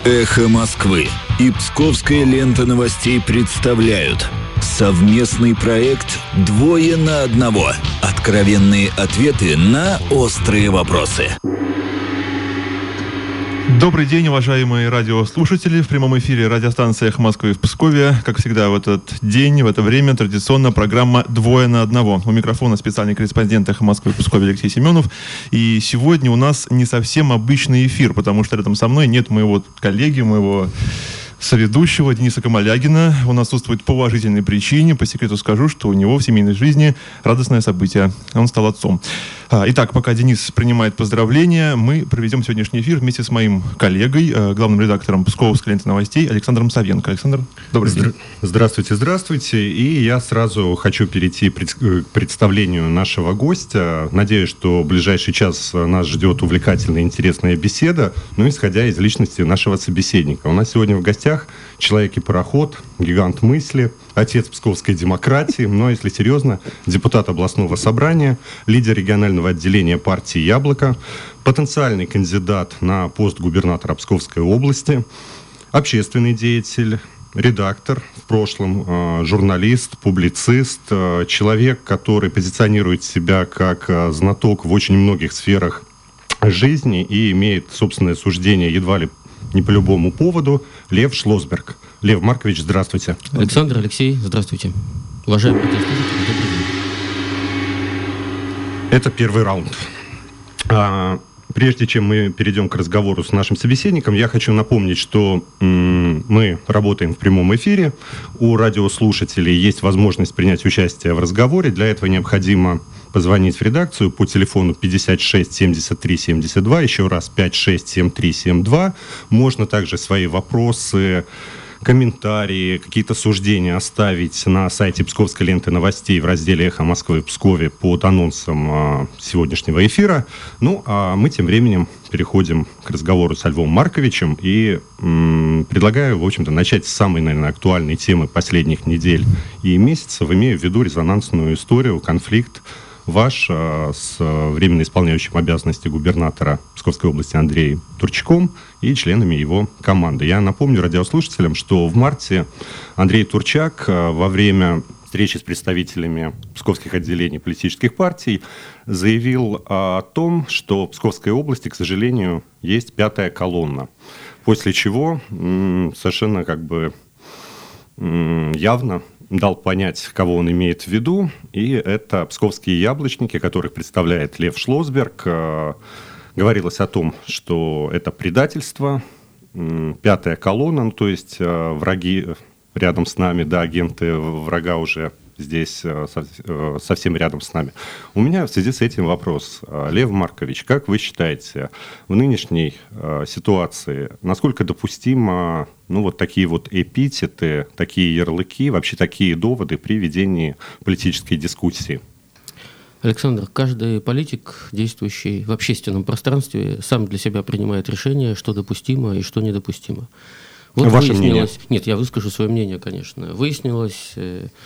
«Эхо Москвы» и «Псковская лента новостей» представляют совместный проект «Двое на одного». Откровенные ответы на острые вопросы. Добрый день, уважаемые радиослушатели. В прямом эфире радиостанция «Эхо Москвы» в Пскове. Как всегда, в этот день, в это время, традиционно программа «Двое на одного». У микрофона специальный корреспондент «Эхо Москвы» в Пскове Алексей Семенов. И сегодня у нас не совсем обычный эфир, потому что рядом со мной нет моего коллеги, моего соведущего Дениса Камалягина. Он отсутствует по уважительной причине. По секрету скажу, что у него в семейной жизни радостное событие. Он стал отцом. Итак, пока Денис принимает поздравления, мы проведем сегодняшний эфир вместе с моим коллегой, главным редактором «Псковской ленты новостей» Александром Савенко. Александр, добрый день. Здравствуйте. И я сразу хочу перейти к представлению нашего гостя. Надеюсь, что в ближайший час нас ждет увлекательная и интересная беседа, исходя из личности нашего собеседника. У нас сегодня в гостях человек и пароход, гигант мысли, отец псковской демократии, но, если серьезно, депутат областного собрания, лидер регионального отделения партии «Яблоко», потенциальный кандидат на пост губернатора Псковской области, общественный деятель, редактор, в прошлом журналист, публицист, человек, который позиционирует себя как знаток в очень многих сферах жизни и имеет собственное суждение едва ли не по любому поводу, Лев Шлосберг. Лев Маркович, здравствуйте. Александр, Алексей, здравствуйте. Уважаемые радиослушатели, добрый день. Это первый раунд. Прежде чем мы перейдем к разговору с нашим собеседником, я хочу напомнить, что мы работаем в прямом эфире. У радиослушателей есть возможность принять участие в разговоре. Для этого необходимо позвонить в редакцию по телефону 56 73 72, еще раз 56 73 72. Можно также свои вопросы, комментарии, какие-то суждения оставить на сайте Псковской ленты новостей в разделе «Эхо Москвы» в Пскове под анонсом сегодняшнего эфира. А мы тем временем переходим к разговору с Львом Марковичем и предлагаю, в общем-то, начать с самой, наверное, актуальной темы последних недель и месяцев, имея в виду резонансную историю, конфликт ваш с временно исполняющим обязанности губернатора Псковской области Андреем Турчаком и членами его команды. Я напомню радиослушателям, что в марте Андрей Турчак во время встречи с представителями псковских отделений политических партий заявил о том, что в Псковской области, к сожалению, есть пятая колонна. После чего совершенно явно дал понять, кого он имеет в виду, и это псковские яблочники, которых представляет Лев Шлосберг. Говорилось о том, что это предательство, пятая колонна, то есть враги рядом с нами, да, агенты врага уже здесь совсем рядом с нами. У меня в связи с этим вопрос. Лев Маркович, как вы считаете, в нынешней ситуации, насколько допустимо такие эпитеты, такие ярлыки, вообще такие доводы при ведении политической дискуссии? Александр, каждый политик, действующий в общественном пространстве, сам для себя принимает решение, что допустимо и что недопустимо. Ваше мнение? Нет, я выскажу свое мнение, конечно. Выяснилось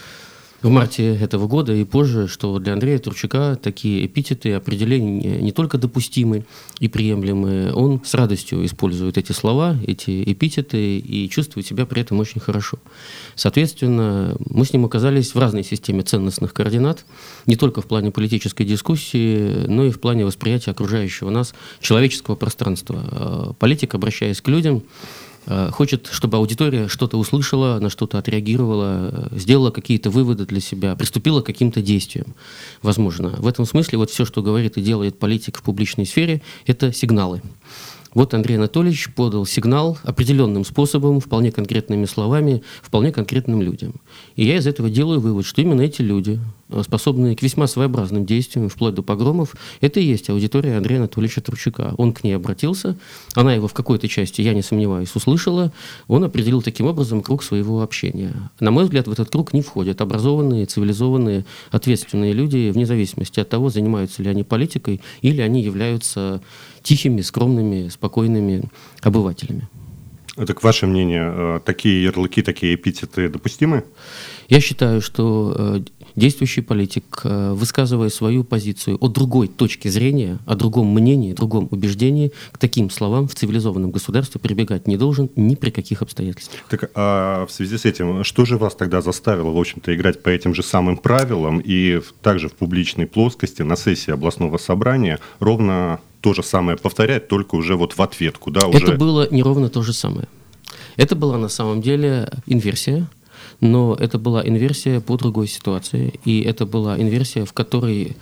в марте этого года и позже, что для Андрея Турчака такие эпитеты, определения не только допустимы и приемлемы, он с радостью использует эти слова, эти эпитеты и чувствует себя при этом очень хорошо. Соответственно, мы с ним оказались в разной системе ценностных координат, не только в плане политической дискуссии, но и в плане восприятия окружающего нас человеческого пространства. Политик, обращаясь к людям, хочет, чтобы аудитория что-то услышала, на что-то отреагировала, сделала какие-то выводы для себя, приступила к каким-то действиям. Возможно. В этом смысле все, что говорит и делает политик в публичной сфере, это сигналы. Вот Андрей Анатольевич подал сигнал определенным способом, вполне конкретными словами, вполне конкретным людям. И я из этого делаю вывод, что именно эти люди, способные к весьма своеобразным действиям, вплоть до погромов, это и есть аудитория Андрея Анатольевича Турчака. Он к ней обратился, она его в какой-то части, я не сомневаюсь, услышала, он определил таким образом круг своего общения. На мой взгляд, в этот круг не входят образованные, цивилизованные, ответственные люди, вне зависимости от того, занимаются ли они политикой или они являются тихими, скромными, спокойными обывателями. Так, ваше мнение, такие ярлыки, такие эпитеты допустимы? Я считаю, что действующий политик, высказывая свою позицию о другой точке зрения, о другом мнении, другом убеждении, к таким словам в цивилизованном государстве прибегать не должен ни при каких обстоятельствах. Так, а в связи с этим, что же вас тогда заставило, в общем-то, играть по этим же самым правилам и также в публичной плоскости на сессии областного собрания ровно то же самое повторять, только уже вот в ответку, да? Уже... Это было не ровно то же самое. Это была на самом деле инверсия, но это была инверсия по другой ситуации, и это была инверсия, в которой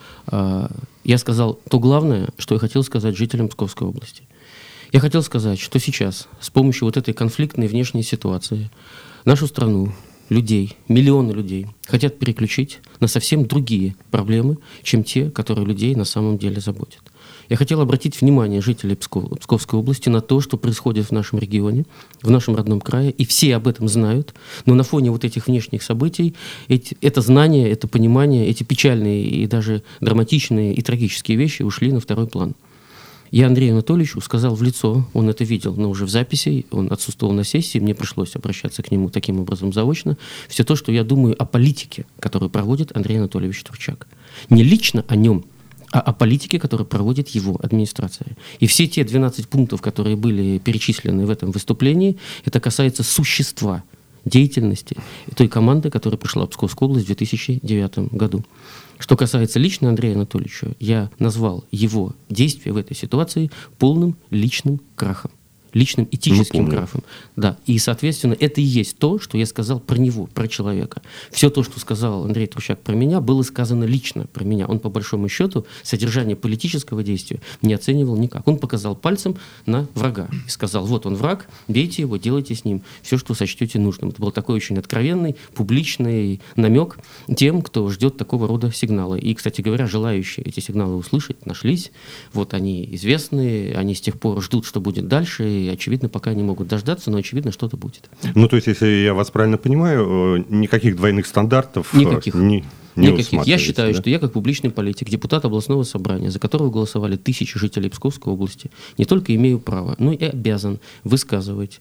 я сказал то главное, что я хотел сказать жителям Псковской области. Я хотел сказать, что сейчас с помощью вот этой конфликтной внешней ситуации нашу страну, людей, миллионы людей хотят переключить на совсем другие проблемы, чем те, которые людей на самом деле заботят. Я хотел обратить внимание жителей Псковской области на то, что происходит в нашем регионе, в нашем родном крае, и все об этом знают, но на фоне вот этих внешних событий это знание, это понимание, эти печальные и даже драматичные и трагические вещи ушли на второй план. Я Андрею Анатольевичу сказал в лицо, он это видел, но уже в записи, он отсутствовал на сессии, мне пришлось обращаться к нему таким образом заочно, все то, что я думаю о политике, которую проводит Андрей Анатольевич Турчак. Не лично о нем, а о политике, которую проводит его администрация. И все те 12 пунктов, которые были перечислены в этом выступлении, это касается существа деятельности той команды, которая пришла в Псковскую область в 2009 году. Что касается лично Андрея Анатольевича, я назвал его действия в этой ситуации полным личным крахом. Личным этическим крахом. Да. И, соответственно, это и есть то, что я сказал про него, про человека. Все то, что сказал Андрей Турчак про меня, было сказано лично про меня. Он, по большому счету, содержание политического действия не оценивал никак. Он показал пальцем на врага и сказал: вот он враг, бейте его, делайте с ним все, что сочтете нужным. Это был такой очень откровенный, публичный намек тем, кто ждет такого рода сигналы. И, кстати говоря, желающие эти сигналы услышать нашлись. Вот они известны, они с тех пор ждут, что будет дальше, и, очевидно, пока не могут дождаться, но, очевидно, что-то будет. Ну, то есть, если я вас правильно понимаю, никаких двойных стандартов никаких. Не Я считаю, что я как публичный политик, депутат областного собрания, за которого голосовали тысячи жителей Псковской области, не только имею право, но и обязан высказывать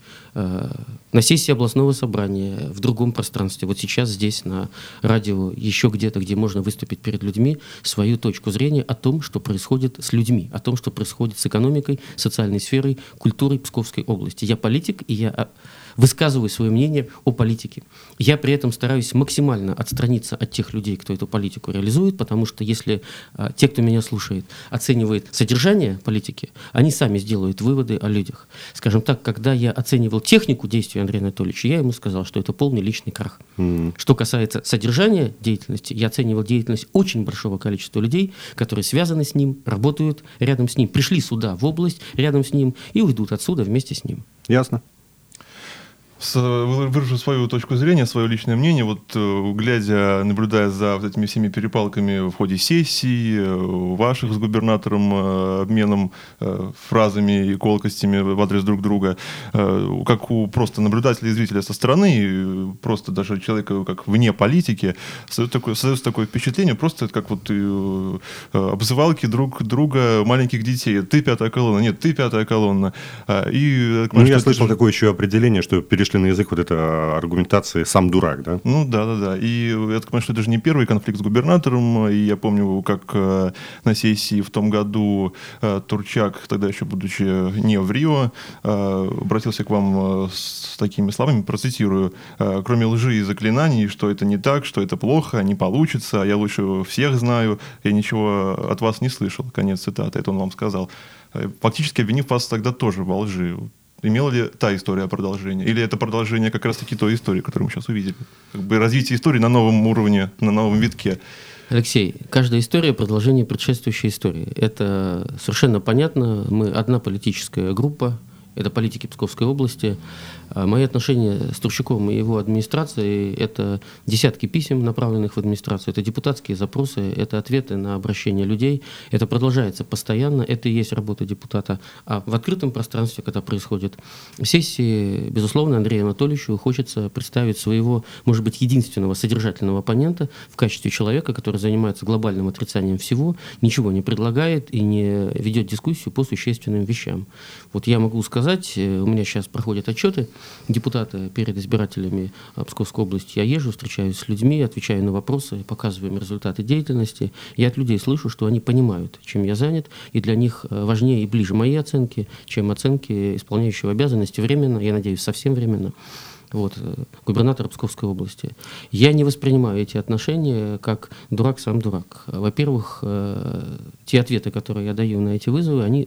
на сессии областного собрания, в другом пространстве, вот сейчас здесь на радио, еще где-то, где можно выступить перед людьми, свою точку зрения о том, что происходит с людьми, о том, что происходит с экономикой, социальной сферой, культурой Псковской области. Я политик, и я высказываю свое мнение о политике. Я при этом стараюсь максимально отстраниться от тех людей, кто эту политику реализует, потому что если те, кто меня слушает, оценивает содержание политики, они сами сделают выводы о людях. Скажем так, когда я оценивал технику действий Андрея Анатольевича, я ему сказал, что это полный личный крах. Что касается содержания деятельности, я оценивал деятельность очень большого количества людей, которые связаны с ним, работают рядом с ним, пришли сюда, в область, рядом с ним, и уйдут отсюда вместе с ним. Ясно. Выражу свою точку зрения, свое личное мнение, вот наблюдая за вот этими всеми перепалками в ходе сессий, ваших с губернатором, обменом фразами и колкостями в адрес друг друга, как у просто наблюдателя и зрителя со стороны, просто даже человека как вне политики, создается такое впечатление, просто как вот обзывалки друг друга маленьких детей. Ты пятая колонна, нет, ты пятая колонна. Я слышал такое еще определение, что перешли на язык вот этой аргументации «сам дурак», да? Ну, да. И я так понимаю, что это же не первый конфликт с губернатором. И я помню, как на сессии в том году Турчак, тогда еще будучи не в Рио, обратился к вам с такими словами, процитирую: «Кроме лжи и заклинаний, что это не так, что это плохо, не получится, я лучше всех знаю, я ничего от вас не слышал». Конец цитаты. Это он вам сказал. Фактически обвинив вас тогда тоже во лжи. Имела ли та история продолжение? Или это продолжение как раз-таки той истории, которую мы сейчас увидели? Как бы развитие истории на новом уровне, на новом витке. Алексей, каждая история – продолжение предшествующей истории. Это совершенно понятно. Мы одна политическая группа, это политики Псковской области. Мои отношения с Турчаком и его администрацией – это десятки писем, направленных в администрацию, это депутатские запросы, это ответы на обращения людей. Это продолжается постоянно, это и есть работа депутата. А в открытом пространстве, когда происходят сессии, безусловно, Андрею Анатольевичу хочется представить своего, может быть, единственного содержательного оппонента в качестве человека, который занимается глобальным отрицанием всего, ничего не предлагает и не ведет дискуссию по существенным вещам. Вот я могу сказать, сказать. У меня сейчас проходят отчеты депутата перед избирателями Псковской области. Я езжу, встречаюсь с людьми, отвечаю на вопросы, показываю им результаты деятельности. Я от людей слышу, что они понимают, чем я занят, и для них важнее и ближе мои оценки, чем оценки исполняющего обязанности временно, я надеюсь, совсем временно, губернатора Псковской области. Я не воспринимаю эти отношения как дурак сам дурак. Во-первых, те ответы, которые я даю на эти вызовы, они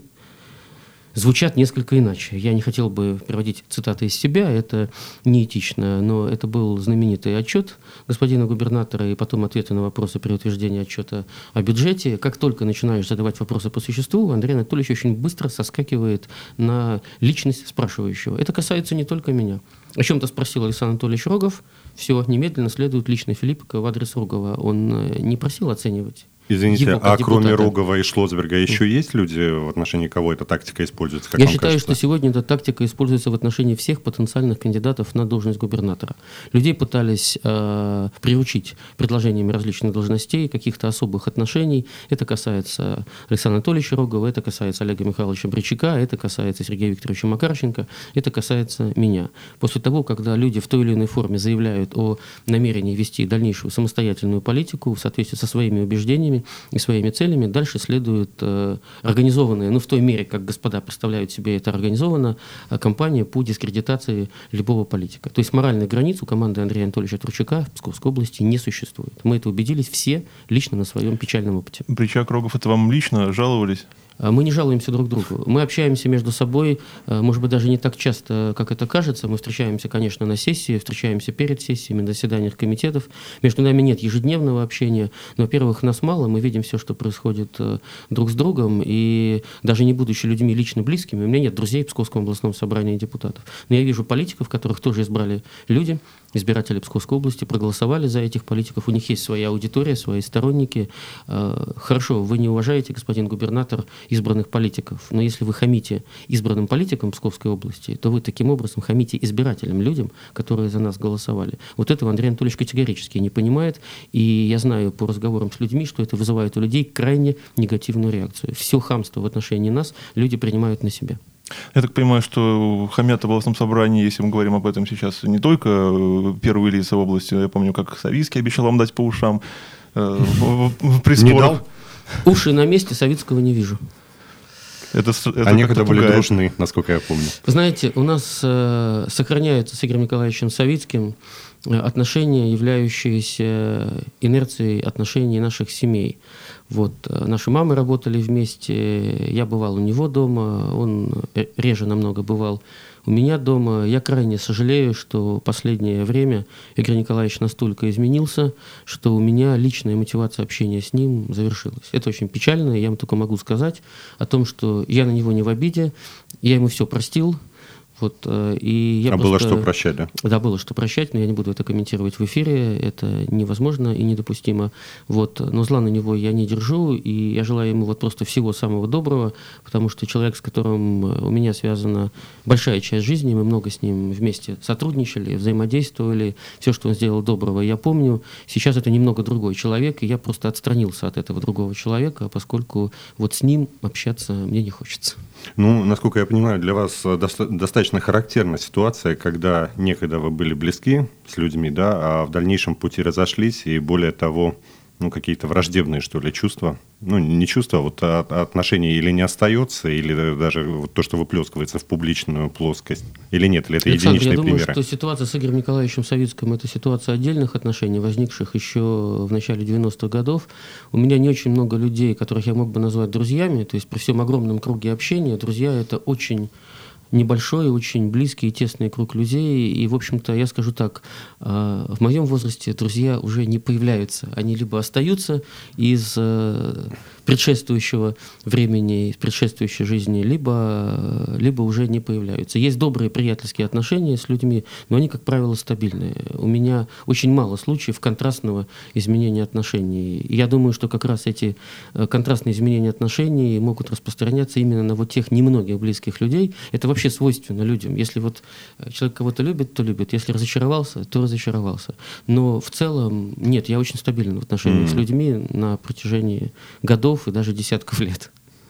звучат несколько иначе. Я не хотел бы приводить цитаты из себя, это неэтично, но это был знаменитый отчет господина губернатора и потом ответы на вопросы при утверждении отчета о бюджете. Как только начинаешь задавать вопросы по существу, Андрей Анатольевич очень быстро соскакивает на личность спрашивающего. Это касается не только меня. О чем-то спросил Александр Анатольевич Рогов, все, немедленно следует личная Филиппика в адрес Рогова. Он не просил оценивать. Извините, а кроме Рогова и Шлосберга еще есть люди, в отношении кого эта тактика используется? Я считаю, что сегодня эта тактика используется в отношении всех потенциальных кандидатов на должность губернатора. Людей пытались приучить предложениями различных должностей, каких-то особых отношений. Это касается Александра Анатольевича Рогова, это касается Олега Михайловича Бричака, это касается Сергея Викторовича Макарченко, это касается меня. После того, когда люди в той или иной форме заявляют о намерении вести дальнейшую самостоятельную политику в соответствии со своими убеждениями и своими целями, дальше следует организованная, в той мере, как господа представляют себе это организовано, кампания по дискредитации любого политика. То есть моральной границы у команды Андрея Анатольевича Турчака в Псковской области не существует. Мы это убедились все лично на своем печальном опыте. Бричак, Рогов, это вам лично жаловались? Мы не жалуемся друг другу. Мы общаемся между собой, может быть, даже не так часто, как это кажется. Мы встречаемся, конечно, на сессии, встречаемся перед сессиями, на заседаниях комитетов. Между нами нет ежедневного общения. Но, во-первых, нас мало, мы видим все, что происходит друг с другом. И даже не будучи людьми лично близкими, у меня нет друзей в Псковском областном собрании депутатов. Но я вижу политиков, которых тоже избрали люди, избиратели Псковской области, проголосовали за этих политиков. У них есть своя аудитория, свои сторонники. Хорошо, вы не уважаете, господин губернатор, избранных политиков. Но если вы хамите избранным политикам Псковской области, то вы таким образом хамите избирателям, людям, которые за нас голосовали. Вот этого Андрей Анатольевич категорически не понимает. И я знаю по разговорам с людьми, что это вызывает у людей крайне негативную реакцию. Все хамство в отношении нас люди принимают на себя. Я так понимаю, что хамят в областном собрании, если мы говорим об этом сейчас, не только первые лица в области. Я помню, как Савицкий обещал вам дать по ушам при спорах. Не дал? Уши на месте, Савицкого не вижу. Они когда были дружны, насколько я помню. Знаете, у нас сохраняются с Игорем Николаевичем Савицким отношения, являющиеся инерцией отношений наших семей. Наши мамы работали вместе, я бывал у него дома, он реже намного бывал у меня дома. Я крайне сожалею, что последнее время Игорь Николаевич настолько изменился, что у меня личная мотивация общения с ним завершилась. Это очень печально, я вам только могу сказать о том, что я на него не в обиде, я ему все простил. И я было что прощать, да? Да, было что прощать, но я не буду это комментировать в эфире, это невозможно и недопустимо. Но зла на него я не держу, и я желаю ему просто всего самого доброго, потому что человек, с которым у меня связана большая часть жизни, мы много с ним вместе сотрудничали, взаимодействовали, все, что он сделал доброго, я помню. Сейчас это немного другой человек, и я просто отстранился от этого другого человека, поскольку с ним общаться мне не хочется. Насколько я понимаю, для вас достаточно характерна ситуация, когда некогда вы были близки с людьми, да, а в дальнейшем пути разошлись, и более того, какие-то враждебные, что ли, чувства. Не чувства, отношения или не остается, или даже то, что выплескивается в публичную плоскость, или нет, или это Александр, единичные примеры? Я думаю, что ситуация с Игорем Николаевичем Савицким – это ситуация отдельных отношений, возникших еще в начале 90-х годов. У меня не очень много людей, которых я мог бы назвать друзьями, то есть при всем огромном круге общения друзья – это очень небольшой, очень близкий и тесный круг людей. И, в общем-то, я скажу так, в моем возрасте друзья уже не появляются. Они либо остаются из предшествующего времени, из предшествующей жизни, либо уже не появляются. Есть добрые приятельские отношения с людьми, но они, как правило, стабильные. У меня очень мало случаев контрастного изменения отношений. И я думаю, что как раз эти контрастные изменения отношений могут распространяться именно на тех немногих близких людей. Это вообще свойственно людям. Если человек кого-то любит, то любит. Если разочаровался, то разочаровался. Но в целом нет, я очень стабилен в отношениях с людьми на протяжении годов и даже десятков лет.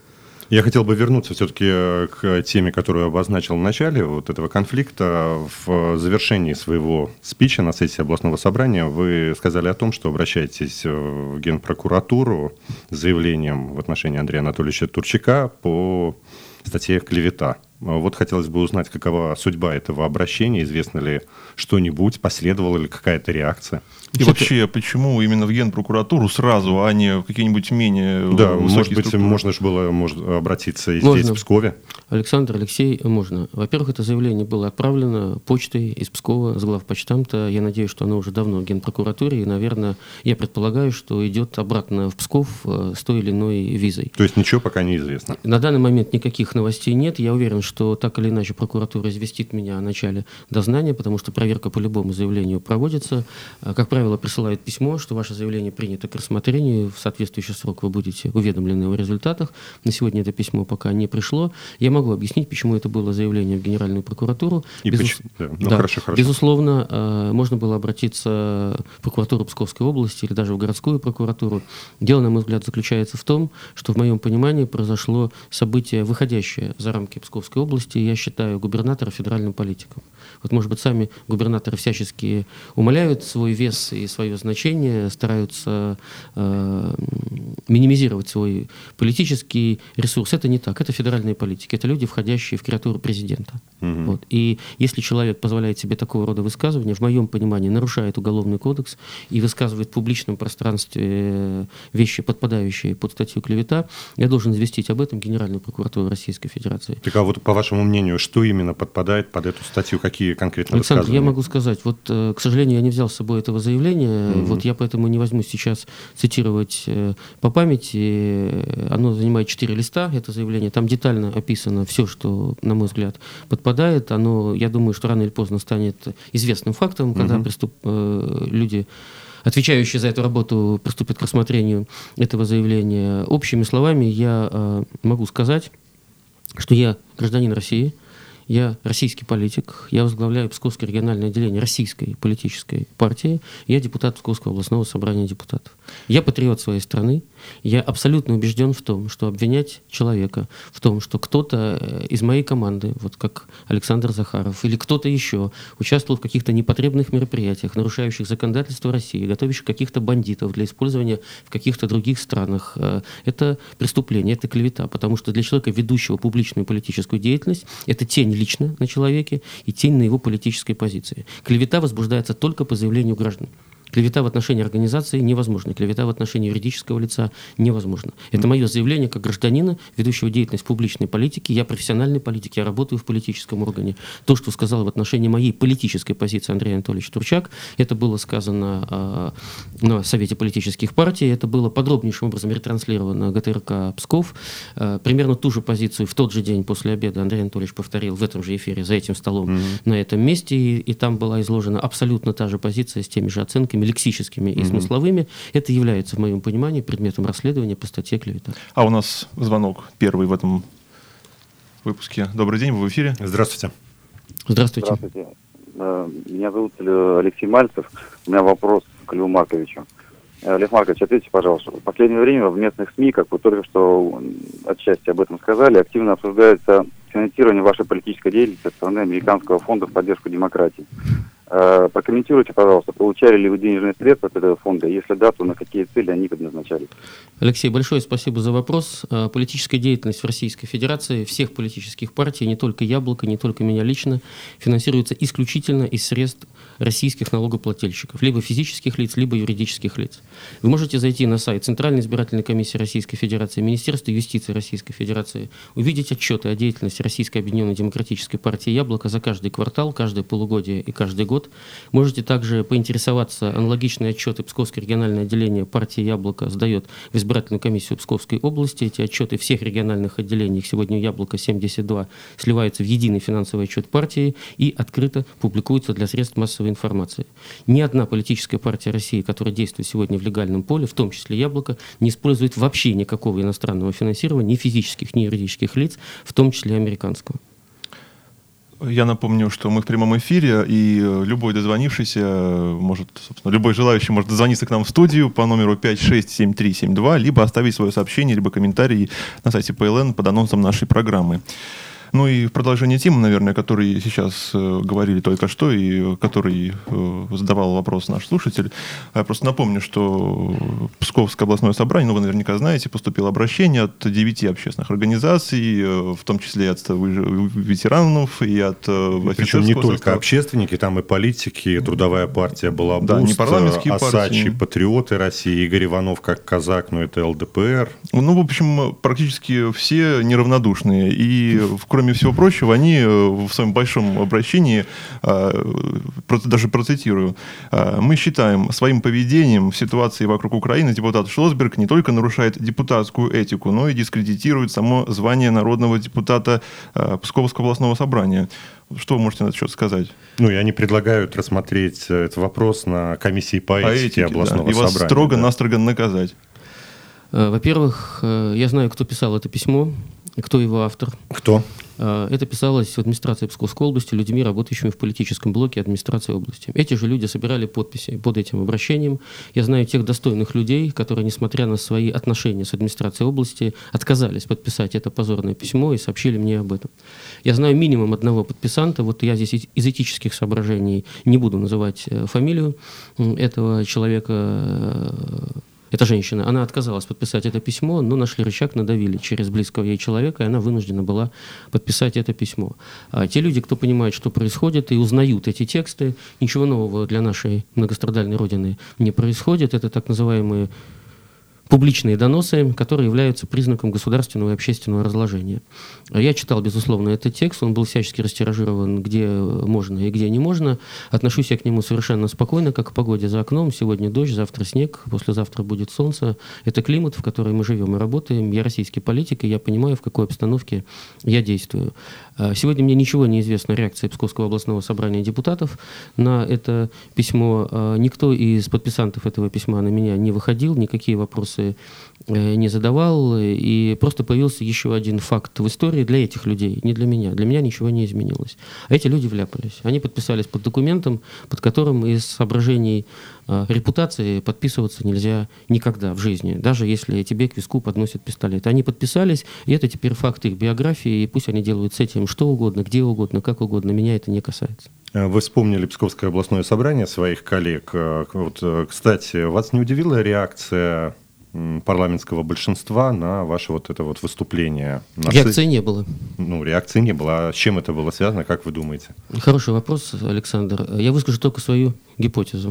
Я хотел бы вернуться все-таки к теме, которую обозначил в начале вот этого конфликта. В завершении своего спича на сессии областного собрания вы сказали о том, что обращаетесь в Генпрокуратуру с заявлением в отношении Андрея Анатольевича Турчака по статье «Клевета». Вот хотелось бы узнать, какова судьба этого обращения, известно ли что-нибудь, последовала ли какая-то реакция. И вообще, почему именно в Генпрокуратуру сразу, а не в какие-нибудь менее Да, высокие может быть, структуры? можно же было обратиться и Можно. здесь, в Пскове. Александр, Алексей, можно. Во-первых, это заявление было отправлено почтой из Пскова, с главпочтамта. Я надеюсь, что оно уже давно в Генпрокуратуре, и, наверное, я предполагаю, что идет обратно в Псков с той или иной визой. То есть ничего пока не известно. На данный момент никаких новостей нет. Я уверен, что так или иначе прокуратура известит меня о начале дознания, потому что проверка по любому заявлению проводится. Как правило, присылают письмо, что ваше заявление принято к рассмотрению. В соответствующий срок вы будете уведомлены о результатах. На сегодня это письмо пока не пришло. Я могу объяснить, почему это было заявление в Генеральную прокуратуру. Хорошо. Безусловно, можно было обратиться в прокуратуру Псковской области или даже в городскую прокуратуру. Дело, на мой взгляд, заключается в том, что в моем понимании произошло событие, выходящее за рамки Псковской области. Я считаю губернатора федеральным политиком. Вот, может быть, сами губернаторы всячески умаляют свой вес и свое значение, стараются минимизировать свой политический ресурс. Это не так. Это федеральные политики. Это люди, входящие в креатуру президента. Вот. И если человек позволяет себе такого рода высказывания, в моем понимании, нарушает уголовный кодекс и высказывает в публичном пространстве вещи, подпадающие под статью «Клевета», я должен известить об этом Генеральную прокуратуру Российской Федерации. Так а вот по вашему мнению, что именно подпадает под эту статью, какие конкретно Александр, высказывания? я могу сказать, вот, к сожалению, я не взял с собой этого заявления, вот я поэтому не возьму сейчас цитировать по памяти. Оно занимает 4 листа, это заявление, там детально описано все, что, на мой взгляд, подпадает. Оно, я думаю, что рано или поздно станет известным фактом, когда люди, отвечающие за эту работу, приступят к рассмотрению этого заявления. Общими словами я могу сказать, что я гражданин России, я российский политик, я возглавляю Псковское региональное отделение Российской политической партии, я депутат Псковского областного собрания депутатов. Я патриот своей страны, я абсолютно убежден в том, что обвинять человека в том, что кто-то из моей команды, вот как Александр Захаров, или кто-то еще участвовал в каких-то непотребных мероприятиях, нарушающих законодательство России, готовящих каких-то бандитов для использования в каких-то других странах, это преступление, это клевета, потому что для человека, ведущего публичную политическую деятельность, это тень лично на человеке и тень на его политической позиции. Клевета возбуждается только по заявлению граждан. Клевета в отношении организации невозможна. Клевета в отношении юридического лица невозможна. Это мое заявление как гражданина, ведущего деятельность в публичной политике. Я профессиональный политик, я работаю в политическом органе. То, что сказал в отношении моей политической позиции Андрей Анатольевич Турчак, это было сказано на Совете политических партий, это было подробнейшим образом ретранслировано ГТРК Псков. Примерно ту же позицию в тот же день после обеда Андрей Анатольевич повторил в этом же эфире, за этим столом, на этом месте, и там была изложена абсолютно та же позиция с теми же оценками, лексическими и смысловыми. Это является, в моем понимании, предметом расследования по статье «Клевета». А у нас звонок первый в этом выпуске. Добрый день, вы в эфире. Здравствуйте. Здравствуйте. Здравствуйте. Меня зовут Алексей Мальцев. У меня вопрос к Льву Марковичу. Лев Маркович, ответьте, пожалуйста. В последнее время в местных СМИ, как вы только что отчасти об этом сказали, активно обсуждается финансирование вашей политической деятельности со стороны Американского фонда в поддержку демократии. Прокомментируйте, пожалуйста, получали ли вы денежные средства от этого фонда? Если да, то на какие цели они предназначались? Алексей, большое спасибо за вопрос. Политическая деятельность в Российской Федерации всех политических партий, не только «Яблоко», не только меня лично, финансируется исключительно из средств российских налогоплательщиков, либо физических лиц, либо юридических лиц. Вы можете зайти на сайт Центральной избирательной комиссии Российской Федерации, Министерства юстиции Российской Федерации, увидеть отчеты о деятельности Российской объединенной демократической партии «Яблоко» за каждый квартал, каждое полугодие и каждый год. Можете также поинтересоваться, аналогичные отчеты Псковское региональное отделение партии «Яблоко» сдает в избирательную комиссию Псковской области. Эти отчеты всех региональных отделений, их сегодня «Яблоко» 72, сливаются в единый финансовый отчет партии и открыто публикуются для средств массовой информации. Ни одна политическая партия России, которая действует сегодня в легальном поле, в том числе «Яблоко», не использует вообще никакого иностранного финансирования, ни физических, ни юридических лиц, в том числе американского. Я напомню, что мы в прямом эфире, и любой дозвонившийся может, собственно, любой желающий может дозвониться к нам в студию по номеру 567372, либо оставить свое сообщение, либо комментарий на сайте ПЛН под анонсом нашей программы. Ну и в продолжение темы, наверное, который сейчас говорили только что, и который задавал вопрос наш слушатель, я просто напомню, что Псковское областное собрание, ну вы наверняка знаете, поступило обращение от 9 общественных организаций, в том числе от ветеранов и от офицерского Причем не только состава. общественники, там и политики, и Трудовая партия была Да, Буст, непарламентские Осачи, партии. Патриоты России, Игорь Иванов как казак, но это ЛДПР. Ну, в общем, практически все неравнодушные. И, кроме всего прочего, они в своем большом обращении, даже процитирую, «Мы считаем, своим поведением в ситуации вокруг Украины депутат Шлосберг не только нарушает депутатскую этику, но и дискредитирует само звание народного депутата Псковского областного собрания». Что вы можете на этот счет сказать? Ну, и они предлагают рассмотреть этот вопрос на комиссии по этике областного да. И вас собрания. строго-настрого наказать. Во-первых, я знаю, кто писал это письмо, кто его автор. Кто? Это писалось в администрации Псковской области людьми, работающими в политическом блоке администрации области. Эти же люди собирали подписи под этим обращением. Я знаю тех достойных людей, которые, несмотря на свои отношения с администрацией области, отказались подписать это позорное письмо и сообщили мне об этом. Я знаю минимум одного подписанта. Вот я здесь из этических соображений не буду называть фамилию этого человека. Эта женщина, она отказалась подписать это письмо, но нашли рычаг, надавили через близкого ей человека, и она вынуждена была подписать это письмо. А те люди, кто понимает, что происходит, и узнают эти тексты, ничего нового для нашей многострадальной Родины не происходит. Это так называемые публичные доносы, которые являются признаком государственного и общественного разложения. Я читал, безусловно, этот текст, он был всячески растиражирован, где можно и где не можно. Отношусь я к нему совершенно спокойно, как к погоде за окном. Сегодня дождь, завтра снег, послезавтра будет солнце. Это климат, в котором мы живем и работаем. Я российский политик, и я понимаю, в какой обстановке я действую. Сегодня мне ничего не известно о реакции Псковского областного собрания депутатов на это письмо. Никто из подписантов этого письма на меня не выходил, никакие вопросы не задавал, и просто появился еще один факт в истории для этих людей, не для меня. Для меня ничего не изменилось. А эти люди вляпались. Они подписались под документом, под которым из соображений репутации подписываться нельзя никогда в жизни, даже если тебе к виску подносят пистолет. Они подписались, и это теперь факт их биографии, и пусть они делают с этим что угодно, где угодно, как угодно. Меня это не касается. Вы вспомнили Псковское областное собрание своих коллег. Вот, кстати, вас не удивила реакция парламентского большинства на ваше вот это вот выступление? Реакции не было. Ну, реакции не было. А с чем это было связано, как вы думаете? Хороший вопрос, Александр. Я выскажу только свою гипотезу.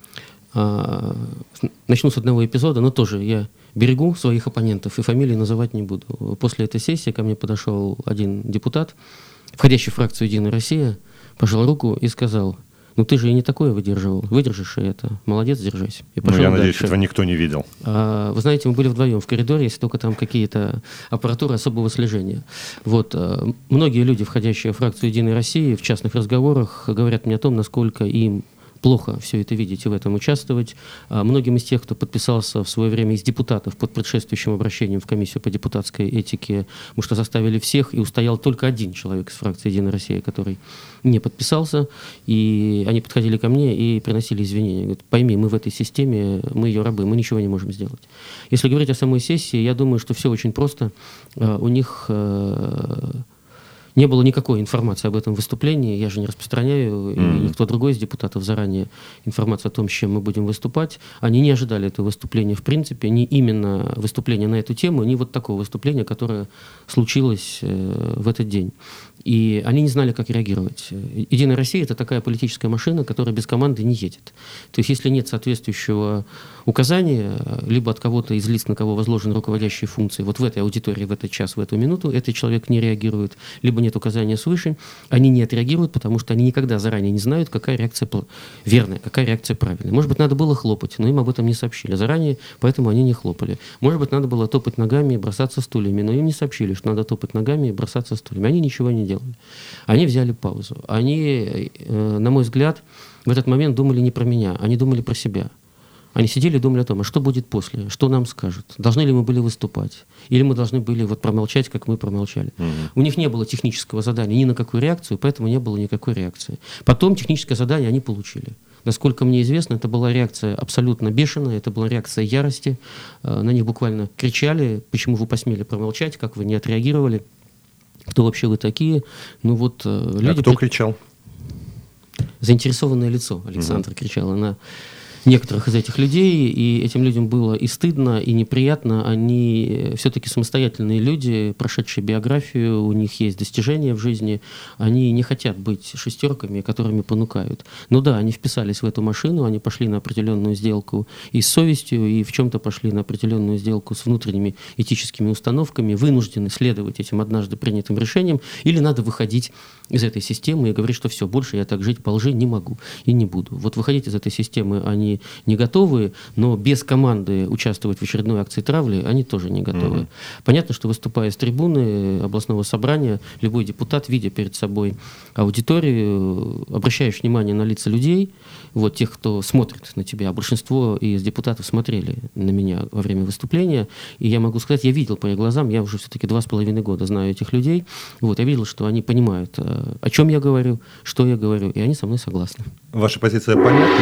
Начну с одного эпизода, но тоже я берегу своих оппонентов и фамилии называть не буду. После этой сессии ко мне подошел один депутат, входящий в фракцию «Единая Россия», пожал руку и сказал: «Ну ты же и не такое выдерживал. Выдержишь и это. Молодец, держись». И пошел я надеюсь, дальше. этого никто не видел. Вы знаете, мы были вдвоем в коридоре, если только там какие-то аппаратуры особого слежения. Вот. Многие люди, входящие в фракцию «Единой России», в частных разговорах говорят мне о том, насколько им плохо все это видеть и в этом участвовать. Многим из тех, кто подписался в свое время из депутатов под предшествующим обращением в комиссию по депутатской этике, мы что заставили всех, и устоял только один человек из фракции «Единая Россия», который не подписался, и они подходили ко мне и приносили извинения. Говорят: пойми, мы в этой системе, мы ее рабы, мы ничего не можем сделать. Если говорить о самой сессии, я думаю, что все очень просто. У них не было никакой информации об этом выступлении, я же не распространяю, и никто другой из депутатов заранее информацию о том, с чем мы будем выступать. Они не ожидали этого выступления в принципе, не именно выступления на эту тему, не вот такого выступления, которое случилось в этот день. И они не знали, как реагировать. «Единая Россия» — это такая политическая машина, которая без команды не едет. То есть если нет соответствующего указания, либо от кого-то из лиц, на кого возложены руководящие функции, вот в этой аудитории, в этот час, в эту минуту, этот человек не реагирует, либо нет указания свыше, они не отреагируют, потому что они никогда заранее не знают, какая реакция верная, какая реакция правильная. Может быть, надо было хлопать, но им об этом не сообщили заранее, поэтому они не хлопали. Может быть, надо было топать ногами и бросаться стульями, но им не сообщили, что надо топать ногами и бросаться стульями. Они ничего не делали. Они взяли паузу. Они, на мой взгляд, в этот момент думали не про меня, они думали про себя. Они сидели и думали о том, а что будет после, что нам скажут, должны ли мы были выступать, или мы должны были вот промолчать, как мы промолчали. У них не было технического задания ни на какую реакцию, поэтому не было никакой реакции. Потом техническое задание они получили. Насколько мне известно, это была реакция абсолютно бешеная, это была реакция ярости. На них буквально кричали, почему вы посмели промолчать, как вы не отреагировали, кто вообще вы такие. Ну вот люди... А кто кричал? Заинтересованное лицо, Александр кричал на некоторых из этих людей, и этим людям было и стыдно, и неприятно. Они все-таки самостоятельные люди, прошедшие биографию, у них есть достижения в жизни, они не хотят быть шестерками, которыми понукают. Ну да, они вписались в эту машину, они пошли на определенную сделку и с совестью, и в чем-то пошли на определенную сделку с внутренними этическими установками, вынуждены следовать этим однажды принятым решениям, или надо выходить из этой системы и говорить, что все, больше я так жить по лжи не могу и не буду. Вот выходить из этой системы они не готовы, но без команды участвовать в очередной акции травли они тоже не готовы. Понятно, что выступая с трибуны областного собрания, любой депутат, видя перед собой аудиторию, обращаешь внимание на лица людей, вот тех, кто смотрит на тебя. Большинство из депутатов смотрели на меня во время выступления, и я могу сказать, я видел по их глазам, я уже все-таки 2,5 года знаю этих людей, вот, я видел, что они понимают, о чем я говорю, что я говорю, и они со мной согласны. Ваша позиция понятна?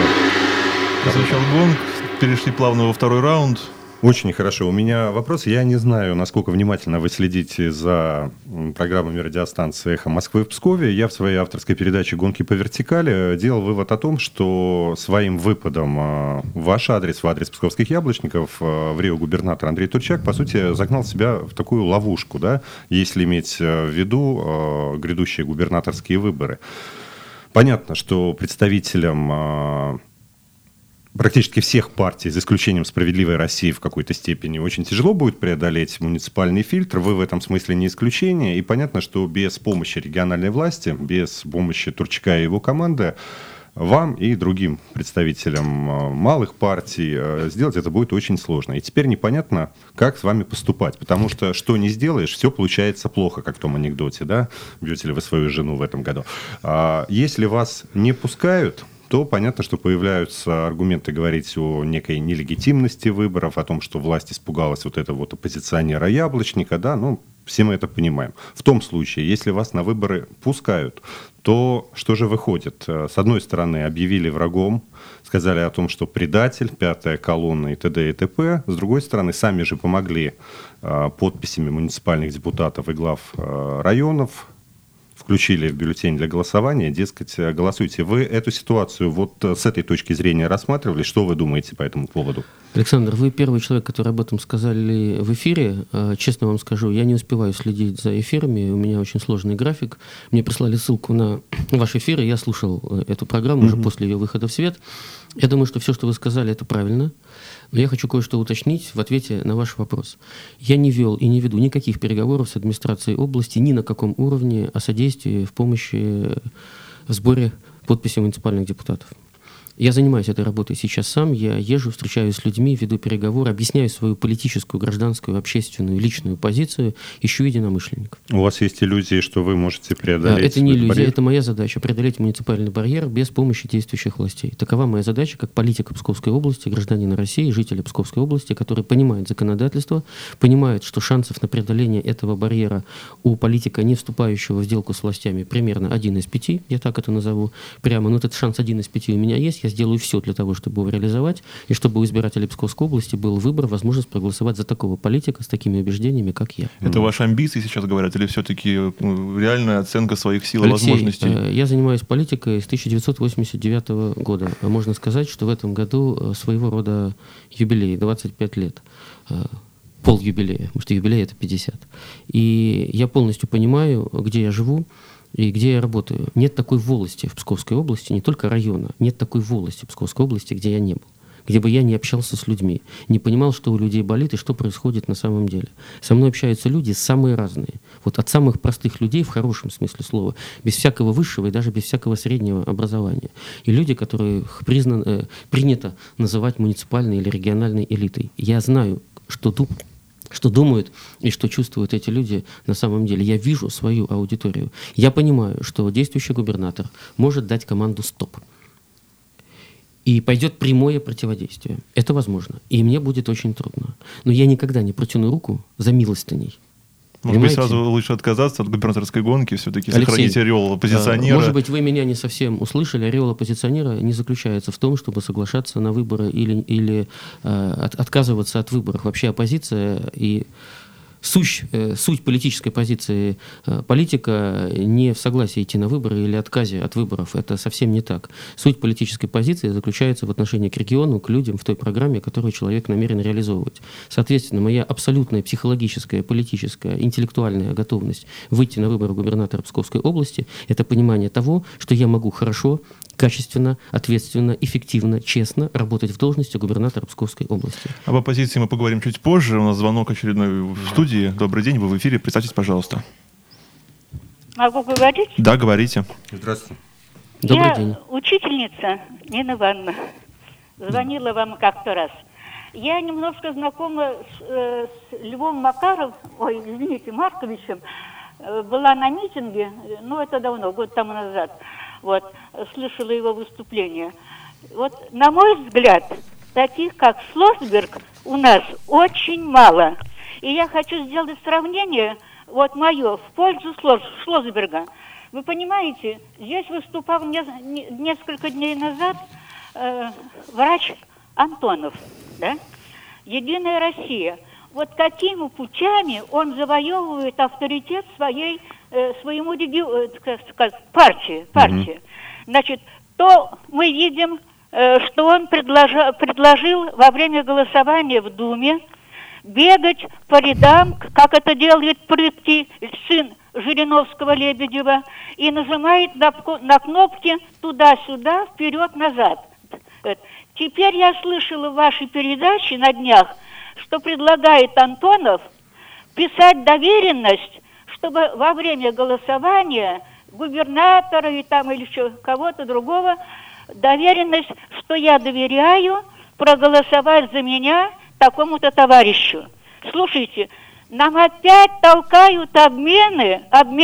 Звучал гонг, перешли плавно во второй раунд. Очень хорошо. У меня вопрос. Я не знаю, насколько внимательно вы следите за программами радиостанции «Эхо Москвы» в Пскове. Я в своей авторской передаче «Гонки по вертикали» делал вывод о том, что своим выпадом в ваш адрес, в адрес псковских яблочников, в Рио губернатор Андрей Турчак, по сути, загнал себя в такую ловушку, да, если иметь в виду грядущие губернаторские выборы. Понятно, что представителям практически всех партий, за исключением «Справедливой России» в какой-то степени, очень тяжело будет преодолеть муниципальный фильтр. Вы в этом смысле не исключение. И понятно, что без помощи региональной власти, без помощи Турчака и его команды, вам и другим представителям малых партий сделать это будет очень сложно. И теперь непонятно, как с вами поступать. Потому что не сделаешь, все получается плохо, как в том анекдоте, да? Бьете ли вы свою жену в этом году. Если вас не пускают, то понятно, что появляются аргументы говорить о некой нелегитимности выборов, о том, что власть испугалась вот этого вот оппозиционера Яблочника, да, ну, все мы это понимаем. В том случае, если вас на выборы пускают, то что же выходит? С одной стороны, объявили врагом, сказали о том, что предатель, пятая колонна и т.д. и т.п. С другой стороны, сами же помогли подписями муниципальных депутатов и глав районов, включили в бюллетень для голосования, дескать, голосуйте. Вы эту ситуацию вот с этой точки зрения рассматривали? Что вы думаете по этому поводу? Александр, вы первый человек, который об этом сказали в эфире. Честно вам скажу, я не успеваю следить за эфирами, у меня очень сложный график. Мне прислали ссылку на ваш эфир, и я слушал эту программу уже после ее выхода в свет. Я думаю, что все, что вы сказали, это правильно. Но я хочу кое-что уточнить в ответе на ваш вопрос. Я не вел и не веду никаких переговоров с администрацией области ни на каком уровне о содействии в помощи в сборе подписей муниципальных депутатов. Я занимаюсь этой работой сейчас сам, я езжу, встречаюсь с людьми, веду переговоры, объясняю свою политическую, гражданскую, общественную, личную позицию, ищу единомышленников. У вас есть иллюзии, что вы можете преодолеть? Это не иллюзия, это моя задача, преодолеть муниципальный барьер без помощи действующих властей. Такова моя задача как политика Псковской области, гражданина России, жителя Псковской области, который понимает законодательство, понимает, что шансов на преодоление этого барьера у политика, не вступающего в сделку с властями, примерно 1 из 5, я так это назову, прямо, но этот шанс 1 из 5 у меня есть. Я сделаю все для того, чтобы его реализовать, и чтобы у избирателей Псковской области был выбор, возможность проголосовать за такого политика с такими убеждениями, как я. Это ваши амбиции сейчас говорят, или все-таки реальная оценка своих сил и Алексей, возможностей? Я занимаюсь политикой с 1989 года. Можно сказать, что в этом году своего рода юбилей, 25 лет. Полюбилея, потому что юбилей — это 50. И я полностью понимаю, где я живу, и где я работаю. Нет такой волости в Псковской области, не только района, нет такой волости в Псковской области, где я не был, где бы я не общался с людьми, не понимал, что у людей болит и что происходит на самом деле. Со мной общаются люди самые разные. Вот от самых простых людей, в хорошем смысле слова, без всякого высшего и даже без всякого среднего образования. И люди, которых принято называть муниципальной или региональной элитой. Я знаю, что думают и что чувствуют эти люди на самом деле. Я вижу свою аудиторию. Я понимаю, что действующий губернатор может дать команду «стоп». и пойдет прямое противодействие. Это возможно. И мне будет очень трудно. Но я никогда не протяну руку за милостыней. Может быть, сразу лучше отказаться от губернаторской гонки, все-таки сохранить ореол оппозиционера. Может быть, вы меня не совсем услышали. Ореол оппозиционера не заключается в том, чтобы соглашаться на выборы или отказываться от выборов. Вообще оппозиция и суть политической позиции политика не в согласии идти на выборы или отказе от выборов. Это совсем не так. Суть политической позиции заключается в отношении к региону, к людям в той программе, которую человек намерен реализовывать. Соответственно, моя абсолютная психологическая, политическая, интеллектуальная готовность выйти на выборы губернатора Псковской области – это понимание того, что я могу хорошо, качественно, ответственно, эффективно, честно работать в должности губернатора Псковской области. Об оппозиции мы поговорим чуть позже. У нас звонок очередной в студии. Добрый день, вы в эфире. Представьтесь, пожалуйста. Могу говорить? Да, говорите. Здравствуйте. Добрый день. Учительница Нина Ивановна. Звонила вам как-то раз. Я немножко знакома с Львом Марковичем. Была на митинге, это давно, год тому назад. Слышала его выступление. На мой взгляд, таких как Шлосберг у нас очень мало. И я хочу сделать сравнение, мое, в пользу Шлосберга. Вы понимаете, здесь выступал несколько дней назад врач Антонов, да? «Единая Россия». Какими путями он завоевывает авторитет своему партии. Значит, то мы видим, что он предложил во время голосования в Думе бегать по рядам, как это делает прыткий сын Жириновского-Лебедева, и нажимает на кнопки туда-сюда, вперед-назад. Теперь я слышала в вашей передаче на днях, что предлагает Антонов писать доверенность, чтобы во время голосования губернатора или еще кого-то другого, доверенность, что я доверяю проголосовать за меня такому-то товарищу. Слушайте, нам опять толкают обмены,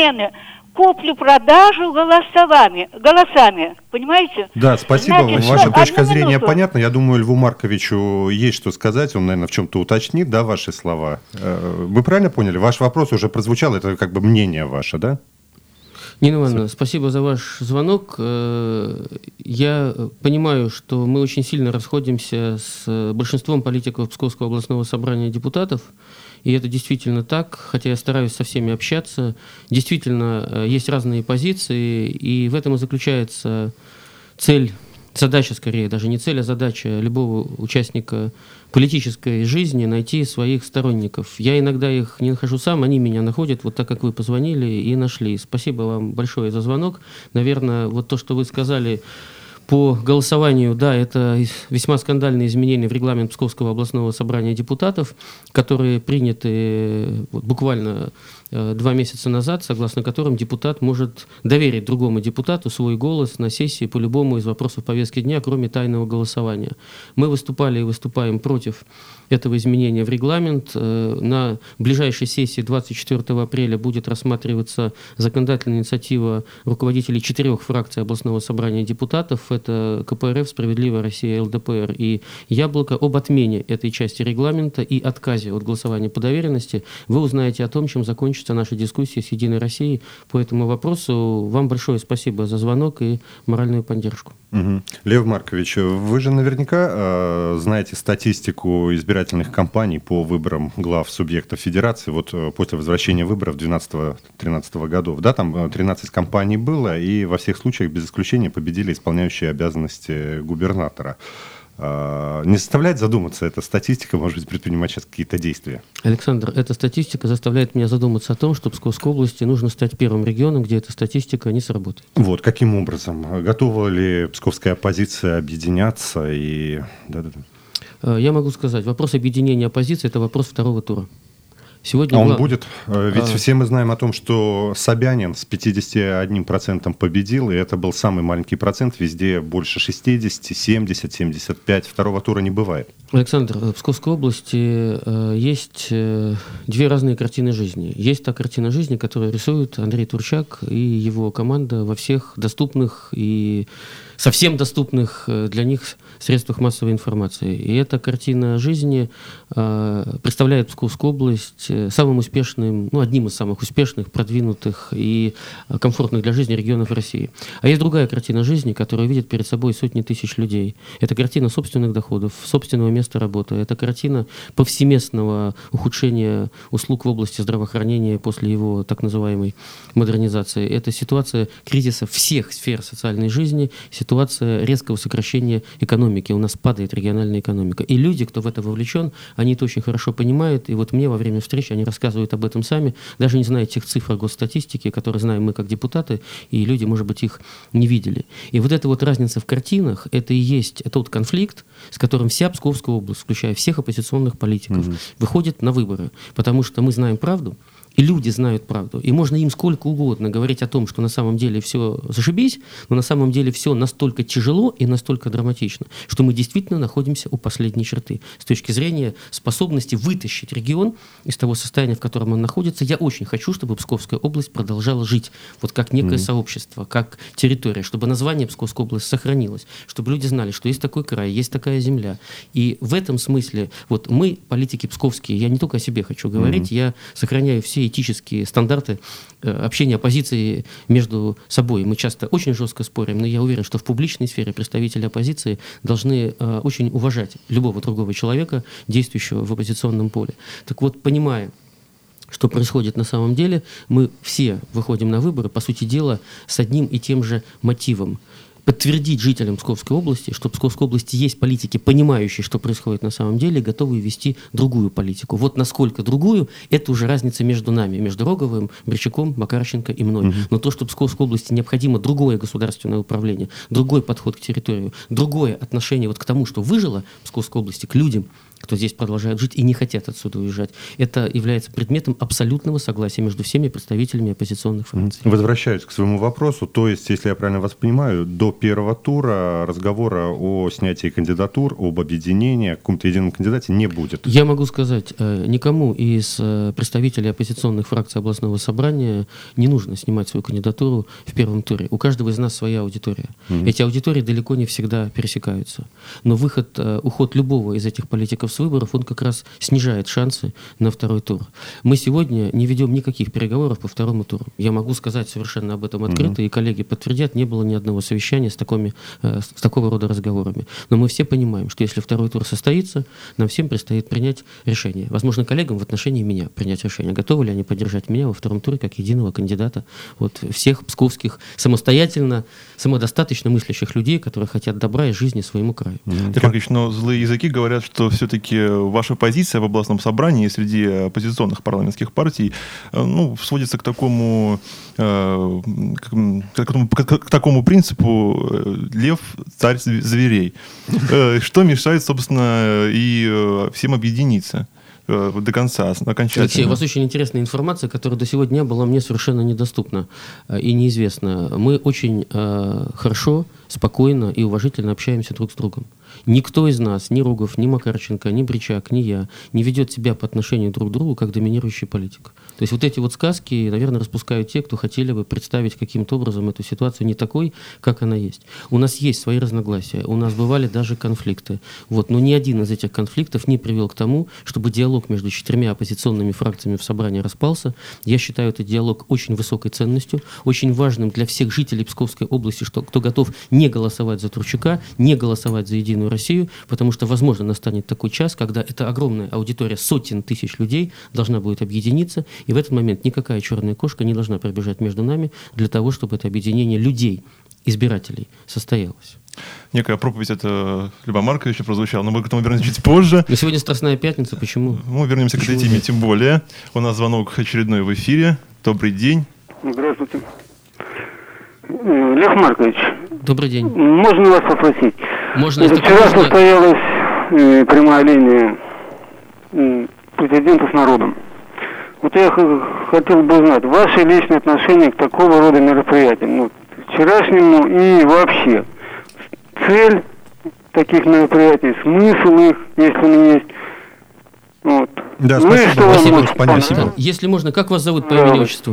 куплю-продажу голосами. Понимаете? Да, спасибо. Ваша точка зрения понятна. Я думаю, Льву Марковичу есть что сказать. Он, наверное, в чем-то уточнит, да, ваши слова. Вы правильно поняли? Ваш вопрос уже прозвучал. Это как бы мнение ваше, да? Нина Ивановна, спасибо за ваш звонок. Я понимаю, что мы очень сильно расходимся с большинством политиков Псковского областного собрания депутатов. И это действительно так, хотя я стараюсь со всеми общаться. Действительно, есть разные позиции, и в этом и заключается задача скорее, даже не цель, а задача любого участника политической жизни — найти своих сторонников. Я иногда их не нахожу сам, они меня находят, так как вы позвонили и нашли. Спасибо вам большое за звонок. Наверное, то, что вы сказали по голосованию, да, это весьма скандальные изменения в регламент Псковского областного собрания депутатов, которые приняты буквально 2 месяца назад, согласно которым депутат может доверить другому депутату свой голос на сессии по любому из вопросов повестки дня, кроме тайного голосования. Мы выступали и выступаем против этого изменения в регламент. На ближайшей сессии 24 апреля будет рассматриваться законодательная инициатива руководителей 4 фракций областного собрания депутатов. Это КПРФ, «Справедливая Россия», ЛДПР и «Яблоко». Об отмене этой части регламента и отказе от голосования по доверенности вы узнаете о том, чем закончится наша дискуссия с «Единой Россией» по этому вопросу. Вам большое спасибо за звонок и моральную поддержку. Лев Маркович, вы же наверняка знаете статистику избирательных кампаний по выборам глав субъектов федерации после возвращения выборов 12-13 годов. Да, там 13 кампаний было, и во всех случаях без исключения победили исполняющие обязанности губернатора. Не заставляет задуматься эта статистика, может быть, предпринимать сейчас какие-то действия? Александр, эта статистика заставляет меня задуматься о том, что Псковской области нужно стать первым регионом, где эта статистика не сработает. Каким образом? Готова ли псковская оппозиция объединяться? Я могу сказать, вопрос объединения оппозиции – это вопрос второго тура. Сегодня он будет? Ведь все мы знаем о том, что Собянин с 51% победил, и это был самый маленький процент, везде больше 60, 70, 75, второго тура не бывает. Александр, в Псковской области есть две разные картины жизни. Есть та картина жизни, которую рисует Андрей Турчак и его команда во всех доступных и совсем доступных для них средствах массовой информации. И эта картина жизни представляет Псковскую область самым успешным, одним из самых успешных, продвинутых и комфортных для жизни регионов России. А есть другая картина жизни, которую видят перед собой сотни тысяч людей. Это картина собственных доходов, собственного места работы. Это картина повсеместного ухудшения услуг в области здравоохранения после его так называемой модернизации. Это ситуация кризиса всех сфер социальной жизни, ситуация резкого сокращения экономики. У нас падает региональная экономика. И люди, кто в это вовлечен, они это очень хорошо понимают. И вот мне во время встречи они рассказывают об этом сами, даже не зная тех цифр госстатистики, которые знаем мы как депутаты, и люди, может быть, их не видели. И вот эта вот разница в картинах, это и есть тот конфликт, с которым вся Псковская область, включая всех оппозиционных политиков, выходит на выборы. Потому что мы знаем правду, и люди знают правду. И можно им сколько угодно говорить о том, что на самом деле все зашибись, но на самом деле все настолько тяжело и настолько драматично, что мы действительно находимся у последней черты. С точки зрения способности вытащить регион из того состояния, в котором он находится, я очень хочу, чтобы Псковская область продолжала жить вот как некое сообщество, как территория, чтобы название Псковская область сохранилось, чтобы люди знали, что есть такой край, есть такая земля. И в этом смысле вот мы, политики псковские, я не только о себе хочу говорить, я сохраняю все этические стандарты общения оппозиции между собой. Мы часто очень жестко спорим, но я уверен, что в публичной сфере представители оппозиции должны очень уважать любого другого человека, действующего в оппозиционном поле. Так вот, понимая, что происходит на самом деле, мы все выходим на выборы, по сути дела, с одним и тем же мотивом. Подтвердить жителям Псковской области, что в Псковской области есть политики, понимающие, что происходит на самом деле, готовые вести другую политику. Вот насколько другую, это уже разница между нами, между Роговым, Бричаком, Макарченко и мной. Но то, что в Псковской области необходимо другое государственное управление, другой подход к территории, другое отношение вот к тому, что выжило в Псковской области, к людям, кто здесь продолжает жить и не хотят отсюда уезжать. Это является предметом абсолютного согласия между всеми представителями оппозиционных фракций. Возвращаюсь к своему вопросу. То есть, если я правильно вас понимаю, до первого тура разговора о снятии кандидатур, об объединении, о каком-то едином кандидате не будет? Я могу сказать, никому из представителей оппозиционных фракций областного собрания не нужно снимать свою кандидатуру в первом туре. У каждого из нас своя аудитория. Эти аудитории далеко не всегда пересекаются. Но уход любого из этих политиков с выборов, он как раз снижает шансы на второй тур. Мы сегодня не ведем никаких переговоров по второму туру. Я могу сказать совершенно об этом открыто, и коллеги подтвердят, не было ни одного совещания с такого рода разговорами. Но мы все понимаем, что если второй тур состоится, нам всем предстоит принять решение. Возможно, коллегам в отношении меня принять решение. Готовы ли они поддержать меня во втором туре как единого кандидата всех псковских самостоятельно, самодостаточно мыслящих людей, которые хотят добра и жизни своему краю. Но злые языки говорят, что все-таки ваша позиция в областном собрании среди оппозиционных парламентских партий сводится к такому принципу «лев, царь зверей». Что мешает, собственно, и всем объединиться до конца, окончательно? Алексей, у вас очень интересная информация, которая до сегодня была мне совершенно недоступна и неизвестна. Мы очень хорошо, спокойно и уважительно общаемся друг с другом. Никто из нас, ни Рогов, ни Макарченко, ни Бричак, ни я, не ведет себя по отношению друг к другу как доминирующий политик. То есть вот эти вот сказки, наверное, распускают те, кто хотели бы представить каким-то образом эту ситуацию не такой, как она есть. У нас есть свои разногласия, у нас бывали даже конфликты. Но ни один из этих конфликтов не привел к тому, чтобы диалог между 4 оппозиционными фракциями в собрании распался. Я считаю этот диалог очень высокой ценностью, очень важным для всех жителей Псковской области, кто готов не голосовать за Турчака, не голосовать за Единую Россию, потому что, возможно, настанет такой час, когда эта огромная аудитория сотен тысяч людей должна будет объединиться, и в этот момент никакая черная кошка не должна пробежать между нами для того, чтобы это объединение людей, избирателей, состоялось. Некая проповедь от Льва Марковича прозвучала, но мы к этому вернемся чуть позже. Но сегодня Страстная пятница, почему? Мы вернемся к этой теме, тем более. У нас звонок очередной в эфире. Добрый день. Здравствуйте. Лев Маркович. Добрый день. Можно вас попросить? Можно. Вчера состоялась прямая линия президента с народом. Вот я хотел бы узнать ваши личные отношения к такого рода мероприятиям, ну, вчерашнему и вообще. Цель таких мероприятий, смысл их, если он есть. Вот. Да, Ну и спасибо, что вам спасибо, может понятно. понравиться? Если можно, как вас зовут по Да. имени и отчеству?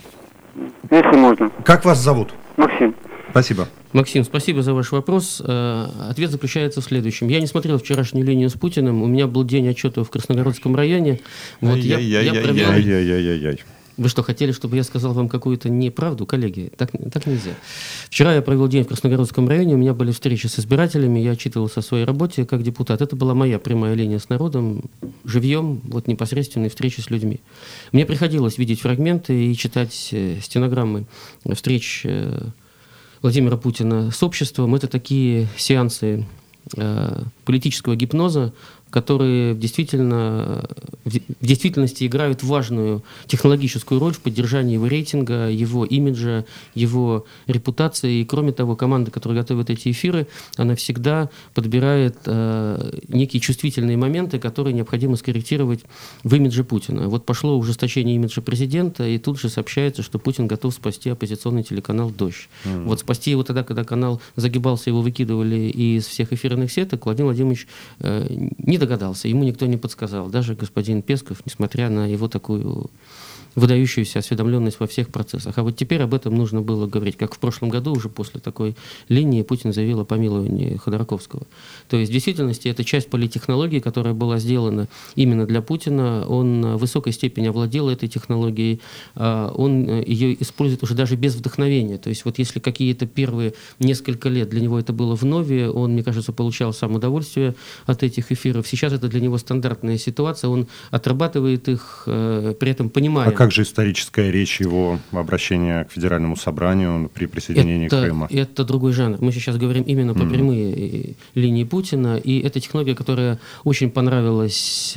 Если можно. Как вас зовут? Максим. Спасибо. Максим, спасибо за ваш вопрос. Ответ заключается в следующем. Я не смотрел вчерашнюю линию с Путиным. У меня был день отчета в Красногородском районе. Вот я провел... Ай-яй-яй-яй-яй. Вы что, хотели, чтобы я сказал вам какую-то неправду, коллеги? Так нельзя. Вчера я провел день в Красногородском районе, у меня были встречи с избирателями, я отчитывался о своей работе как депутат. Это была моя прямая линия с народом, живьем, вот непосредственные встречи с людьми. Мне приходилось видеть фрагменты и читать стенограммы встреч Владимира Путина с обществом. Это такие сеансы политического гипноза, которые в действительности играют важную технологическую роль в поддержании его рейтинга, его имиджа, его репутации. И кроме того, команда, которая готовит эти эфиры, она всегда подбирает некие чувствительные моменты, которые необходимо скорректировать в имидже Путина. Вот пошло ужесточение имиджа президента, и тут же сообщается, что Путин готов спасти оппозиционный телеканал «Дождь». Вот спасти его тогда, когда канал загибался, его выкидывали из всех эфирных сеток, Владимир Владимирович не догадался, ему никто не подсказал, даже господин Песков, несмотря на его такую выдающуюся осведомленность во всех процессах. А вот теперь об этом нужно было говорить. Как в прошлом году, уже после такой линии, Путин заявил о помиловании Ходорковского. То есть, в действительности, это часть политтехнологии, которая была сделана именно для Путина. Он в высокой степени овладел этой технологией. Он ее использует уже даже без вдохновения. То есть, вот если какие-то первые несколько лет для него это было вновь, он, мне кажется, получал сам удовольствие от этих эфиров. Сейчас это для него стандартная ситуация. Он отрабатывает их, при этом понимая... А как же историческая речь его обращения к Федеральному собранию при присоединении Крыма? Это другой жанр. Мы сейчас говорим именно по прямые линии Путина. И это технология, которая очень понравилась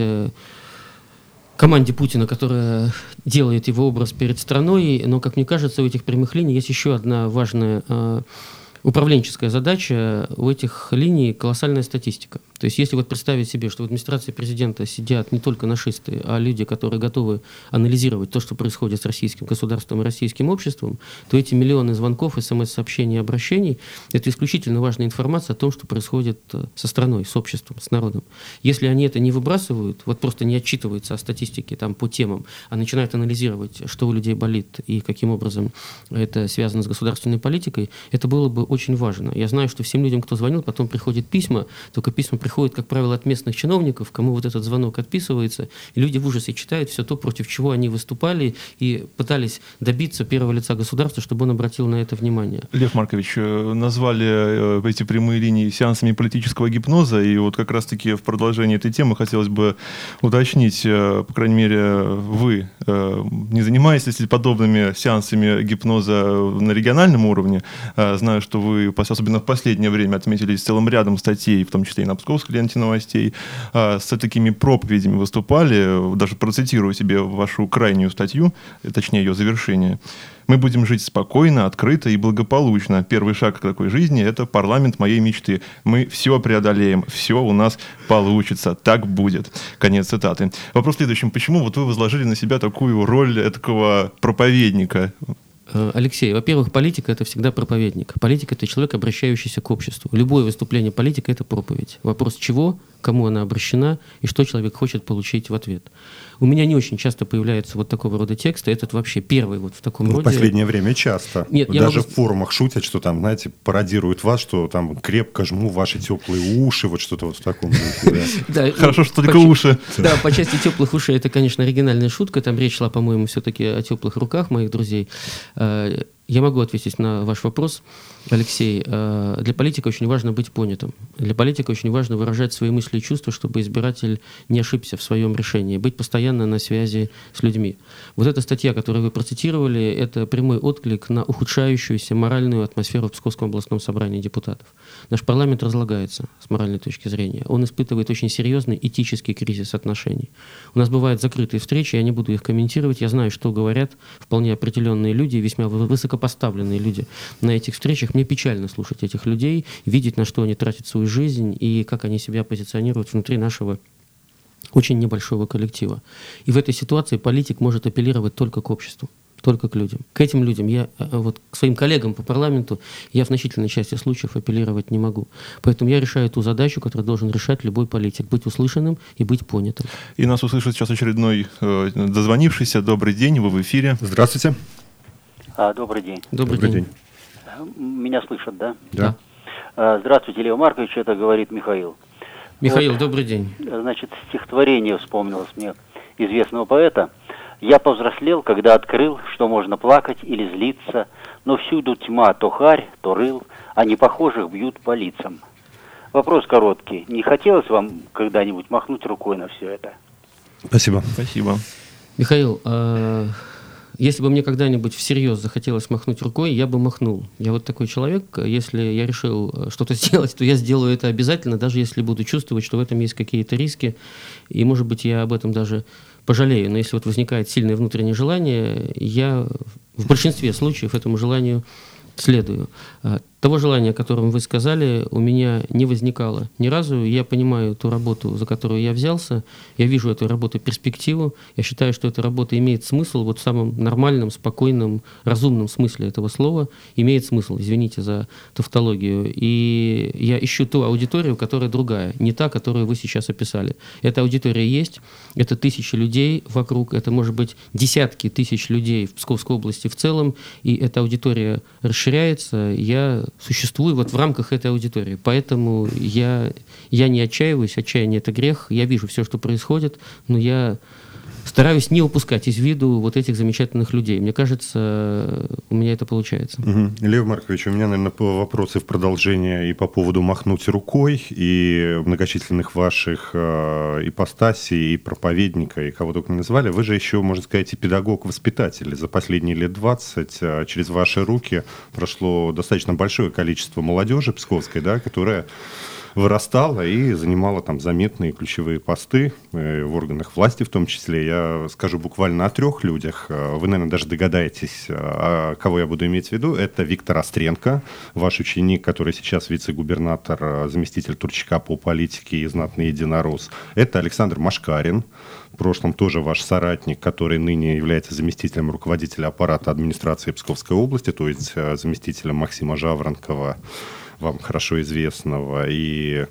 команде Путина, которая делает его образ перед страной. Но, как мне кажется, у этих прямых линий есть еще одна важная управленческая задача. У этих линий колоссальная статистика. То есть если вот представить себе, что в администрации президента сидят не только нашисты, а люди, которые готовы анализировать то, что происходит с российским государством и российским обществом, то эти миллионы звонков, смс-сообщений, обращений – это исключительно важная информация о том, что происходит со страной, с обществом, с народом. Если они это не выбрасывают, вот просто не отчитываются о статистике там, по темам, а начинают анализировать, что у людей болит и каким образом это связано с государственной политикой, это было бы очень важно. Я знаю, что всем людям, кто звонил, потом приходят письма, только письма приходят, как правило, от местных чиновников, кому вот этот звонок отписывается, и люди в ужасе читают все то, против чего они выступали и пытались добиться первого лица государства, чтобы он обратил на это внимание. Лев Маркович, назвали эти прямые линии сеансами политического гипноза, и вот как раз-таки в продолжении этой темы хотелось бы уточнить, по крайней мере, вы не занимаетесь ли подобными сеансами гипноза на региональном уровне? Знаю, что вы, особенно в последнее время, отметились целым рядом статей, в том числе и на Псковской ленте новостей, с такими проповедями выступали, даже процитирую себе вашу крайнюю статью, точнее ее завершение. «Мы будем жить спокойно, открыто и благополучно. Первый шаг к такой жизни – это парламент моей мечты. Мы все преодолеем, все у нас получится, так будет». Конец цитаты. Вопрос в следующем. Почему вот вы возложили на себя такую роль такого проповедника? Алексей, во-первых, политик – это всегда проповедник. Политик – это человек, обращающийся к обществу. Любое выступление политика – это проповедь. Вопрос чего, кому она обращена и что человек хочет получить в ответ. У меня не очень часто появляются вот такого рода тексты. Этот вообще первый вот в таком роде. В последнее время часто. Нет, даже в форумах шутят, что там, знаете, пародируют вас, что там крепко жму ваши теплые уши, вот что-то вот в таком духе. Хорошо, что только уши. Да, по части теплых ушей это, конечно, оригинальная шутка. Там речь шла, по-моему, все-таки о теплых руках моих друзей. Я могу ответить на ваш вопрос, Алексей. Для политика очень важно быть понятым. Для политика очень важно выражать свои мысли и чувства, чтобы избиратель не ошибся в своем решении, быть постоянно на связи с людьми. Вот эта статья, которую вы процитировали, это прямой отклик на ухудшающуюся моральную атмосферу в Псковском областном собрании депутатов. Наш парламент разлагается с моральной точки зрения. Он испытывает очень серьезный этический кризис отношений. У нас бывают закрытые встречи, я не буду их комментировать. Я знаю, что говорят вполне определенные люди, весьма высокопоставленные люди на этих встречах. Мне печально слушать этих людей, видеть, на что они тратят свою жизнь и как они себя позиционируют внутри нашего очень небольшого коллектива. И в этой ситуации политик может апеллировать только к обществу, только к людям. К этим людям к своим коллегам по парламенту я в значительной части случаев апеллировать не могу. Поэтому я решаю ту задачу, которую должен решать любой политик. Быть услышанным и быть понятым. И нас услышит сейчас очередной дозвонившийся. Добрый день, вы в эфире. Здравствуйте. Добрый день. Добрый день. Меня слышат, да? Да. Здравствуйте, Лев Маркович, это говорит Михаил. Михаил, добрый день. Значит, стихотворение вспомнилось мне известного поэта. «Я повзрослел, когда открыл, что можно плакать или злиться, но всюду тьма, то харь, то рыл, а непохожих бьют по лицам». Вопрос короткий. Не хотелось вам когда-нибудь махнуть рукой на все это? Спасибо. Спасибо. Михаил, если бы мне когда-нибудь всерьез захотелось махнуть рукой, я бы махнул. Я вот такой человек, если я решил что-то сделать, то я сделаю это обязательно, даже если буду чувствовать, что в этом есть какие-то риски, и, может быть, я об этом даже пожалею. Но если вот возникает сильное внутреннее желание, я в большинстве случаев этому желанию следую. Того желания, о котором вы сказали, у меня не возникало ни разу. Я понимаю ту работу, за которую я взялся. Я вижу эту работу перспективу. Я считаю, что эта работа имеет смысл вот в самом нормальном, спокойном, разумном смысле этого слова. Имеет смысл, извините за тавтологию. И я ищу ту аудиторию, которая другая, не та, которую вы сейчас описали. Эта аудитория есть, это тысячи людей вокруг, это, может быть, десятки тысяч людей в Псковской области в целом, и эта аудитория расширяется. Я существую вот в рамках этой аудитории. Поэтому я не отчаиваюсь, отчаяние — это грех. Я вижу все, что происходит, но я стараюсь не упускать из виду вот этих замечательных людей. Мне кажется, у меня это получается. Лев Маркович, у меня, наверное, вопросы в продолжение и по поводу махнуть рукой, и многочисленных ваших ипостасей, и проповедника, и кого только не назвали. Вы же еще, можно сказать, и педагог-воспитатель. За последние лет 20 через ваши руки прошло достаточно большое количество молодежи псковской, да, которая вырастала и занимала там заметные ключевые посты в органах власти в том числе. Я скажу буквально о 3 людях. Вы, наверное, даже догадаетесь, кого я буду иметь в виду. Это Виктор Остренко, ваш ученик, который сейчас вице-губернатор, заместитель Турчака по политике и знатный единорос. Это Александр Машкарин, в прошлом тоже ваш соратник, который ныне является заместителем руководителя аппарата администрации Псковской области, то есть заместителем Максима Жаворонкова, вам хорошо известного, и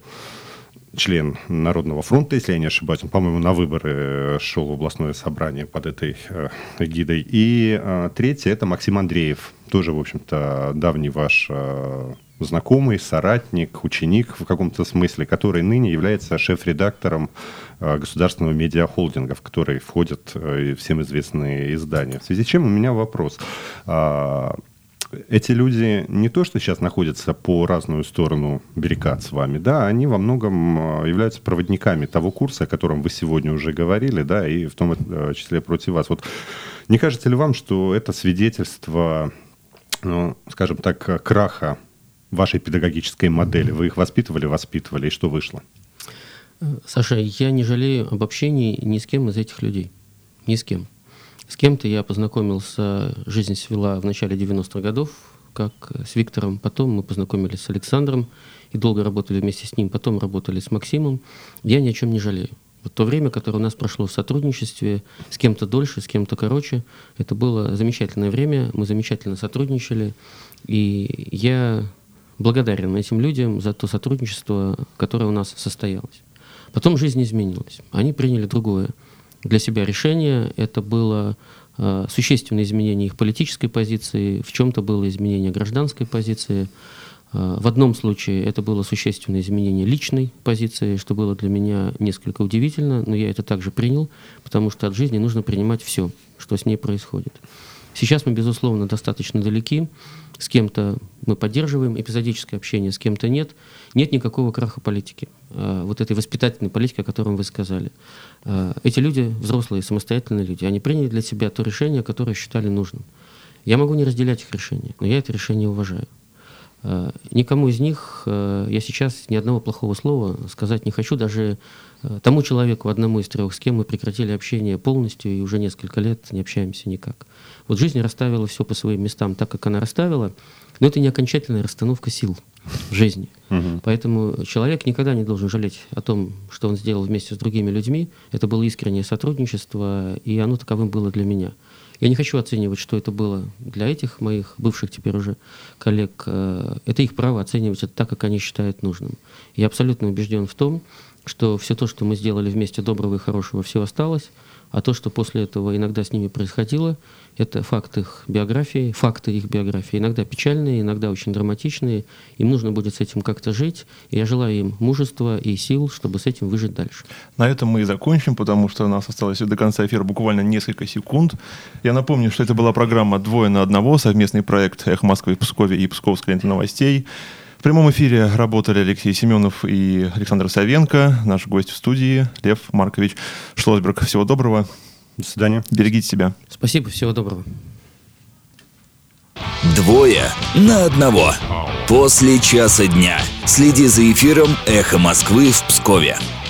член Народного фронта, если я не ошибаюсь. Он, по-моему, на выборы шел в областное собрание под этой эгидой. И третий — это Максим Андреев, тоже, в общем-то, давний ваш знакомый, соратник, ученик в каком-то смысле, который ныне является шеф-редактором государственного медиахолдинга, в который входят всем известные издания. В связи с чем у меня вопрос. Эти люди не то, что сейчас находятся по разную сторону баррикад с вами, да, они во многом являются проводниками того курса, о котором вы сегодня уже говорили, да, и в том числе против вас. Вот не кажется ли вам, что это свидетельство, ну, скажем так, краха вашей педагогической модели? Вы их воспитывали, и что вышло? Саша, я не жалею об общении ни с кем из этих людей. Ни с кем. С кем-то я познакомился, жизнь свела в начале 90-х годов, как с Виктором. Потом мы познакомились с Александром и долго работали вместе с ним. Потом работали с Максимом. Я ни о чем не жалею. Вот то время, которое у нас прошло в сотрудничестве, с кем-то дольше, с кем-то короче, это было замечательное время. Мы замечательно сотрудничали. И я благодарен этим людям за то сотрудничество, которое у нас состоялось. Потом жизнь изменилась. Они приняли другое для себя решение. Это было существенное изменение их политической позиции, в чем-то было изменение гражданской позиции. В одном случае это было существенное изменение личной позиции, что было для меня несколько удивительно, но я это также принял, потому что от жизни нужно принимать все, что с ней происходит. Сейчас мы, безусловно, достаточно далеки. С кем-то мы поддерживаем эпизодическое общение, с кем-то нет. Нет никакого краха политики. Вот этой воспитательной политики, о которой вы сказали. Эти люди взрослые, самостоятельные люди. Они приняли для себя то решение, которое считали нужным. Я могу не разделять их решение, но я это решение уважаю. Никому из них я сейчас ни одного плохого слова сказать не хочу, даже тому человеку, одному из 3, с кем мы прекратили общение полностью и уже несколько лет не общаемся никак. Вот жизнь расставила все по своим местам так, как она расставила, но это не окончательная расстановка сил в жизни. Поэтому человек никогда не должен жалеть о том, что он сделал вместе с другими людьми. Это было искреннее сотрудничество, и оно таковым было для меня. Я не хочу оценивать, что это было для этих моих бывших теперь уже коллег. Это их право оценивать это так, как они считают нужным. Я абсолютно убежден в том, что все то, что мы сделали вместе доброго и хорошего, все осталось, а то, что после этого иногда с ними происходило, это факты их биографии, иногда печальные, иногда очень драматичные. Им нужно будет с этим как-то жить, и я желаю им мужества и сил, чтобы с этим выжить дальше. На этом мы и закончим, потому что у нас осталось до конца эфира буквально несколько секунд. Я напомню, что это была программа «Двое на одного», совместный проект «Эхо Москвы» в Пскове и Псковская лента новостей. В прямом эфире работали Алексей Семенов и Александр Савенко. Наш гость в студии Лев Маркович Шлосберг. Всего доброго. До свидания. Берегите себя. Спасибо, всего доброго. «Двое на одного». После часа дня. Следи за эфиром «Эхо Москвы» в Пскове.